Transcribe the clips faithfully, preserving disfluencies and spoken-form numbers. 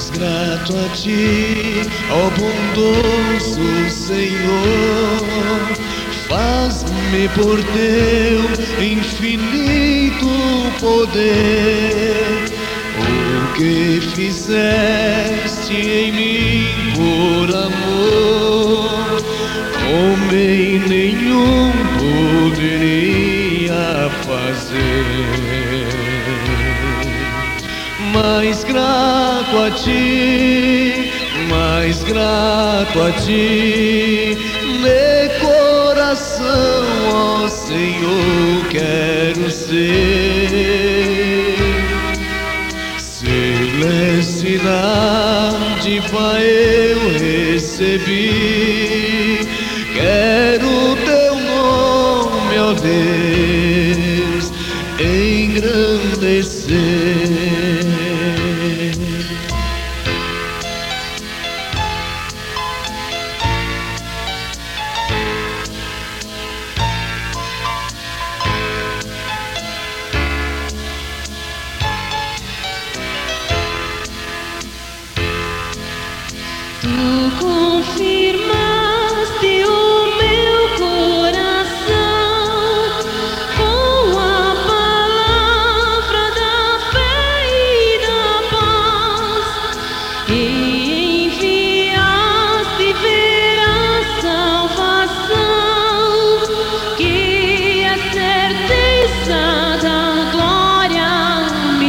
grato a ti, ó bondoso Senhor, faz-me por teu infinito poder. O que fizeste em mim por amor, homem nenhum poderia fazer. Mais grato a ti, mais grato a ti, de coração, ó Senhor, quero ser. Celeste dádiva eu recebi, quero teu nome, ó Deus, engrandecer. Tu confirmaste o meu coração com a palavra da fé e da paz, e enviaste ver a salvação, que a certeza da glória me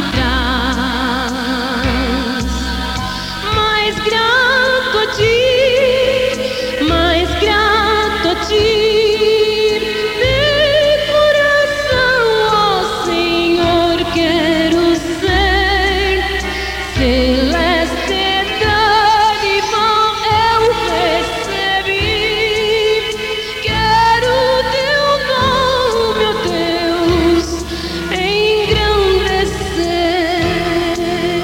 traz. Mais grato a ti, mais grato a ti, de coração, ó Senhor, quero ser. Celeste dádiva eu recebi, quero teu nome, ó Deus, engrandecer.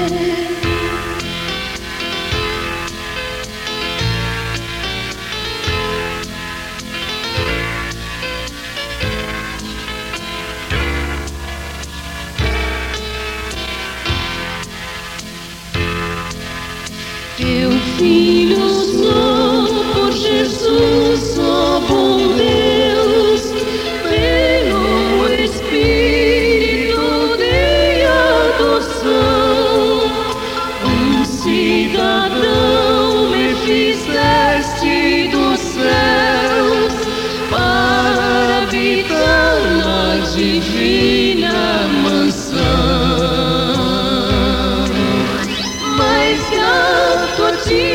Teu filho sou, por Jesus, ó bom Deus, pelo Espírito de adoção, um cidadão me fizeste dos céus, para habitar na divina mansão. Mais grato a ti,